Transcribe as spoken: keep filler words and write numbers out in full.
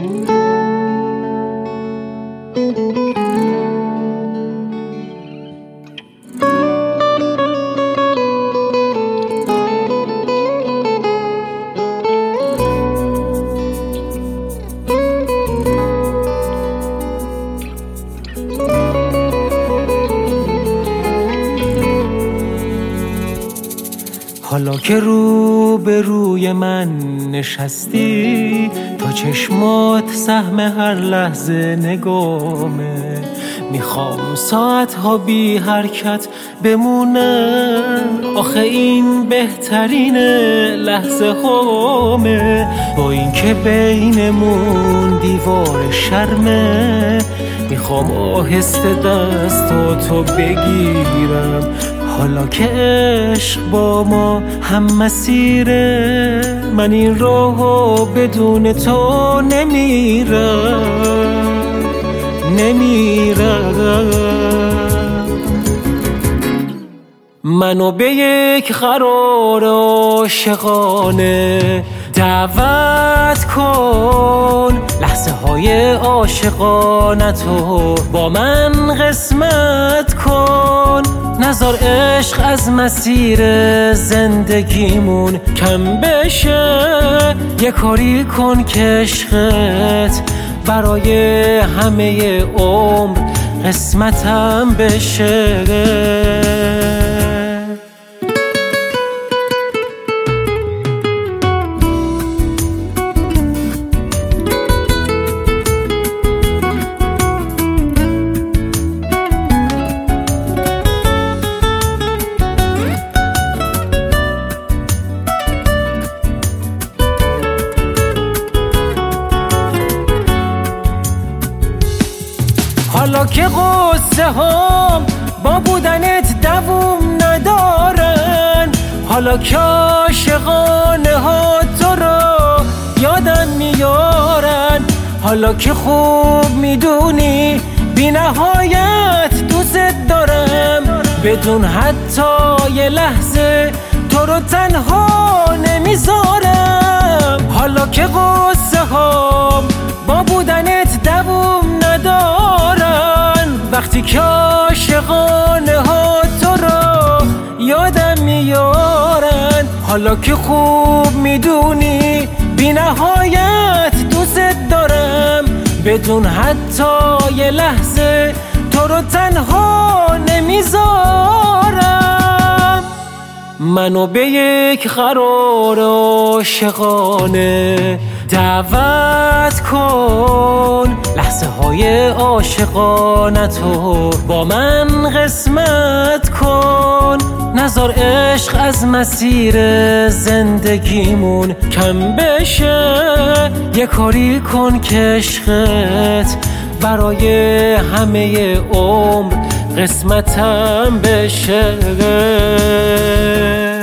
حالا که رو به روی من نشستی، تا چشمات سهم هر لحظه نگامه. میخوام ساعتها بی حرکت بمونم، آخه این بهترین لحظه هامه. با این که بینمون دیوار شرمه، میخوام آهسته دستاتو بگیرم. حالا که عشق با ما هم مسیره، من این راهو بدون تو نمیرم نمیرم. منو به یک قرار عاشقانه دعوت کن، لحظه های عاشقانتو با من قسمت کن. نذار عشق از مسیر زندگیمون کم بشه، یه کاری کن که عشقت برای همه عمر قسمتم بشه. حالا که قصه هم با بودنت دووم ندارن، حالا که عاشقانه ها تو رو یادم میارن، حالا که خوب میدونی بی نهایت دوست دارم، بدون حتی یه لحظه تو رو تنها نمیذارم. حالا که قصه هم با بودنت دووم ندارن، وقتی که عاشقانه ها تو رو یادم میارن، حالا که خوب میدونی بی نهایت دوست دارم، بدون حتی یه لحظه تو رو تنها نمیذارم. منو به یک قرار عاشقانه دعوت کن، لحظه های عاشقانتو با من قسمت کن. نذار عشق از مسیر زندگیمون کم بشه، یه کاری کن که عشقت برای همه عمر قسمتم بشه.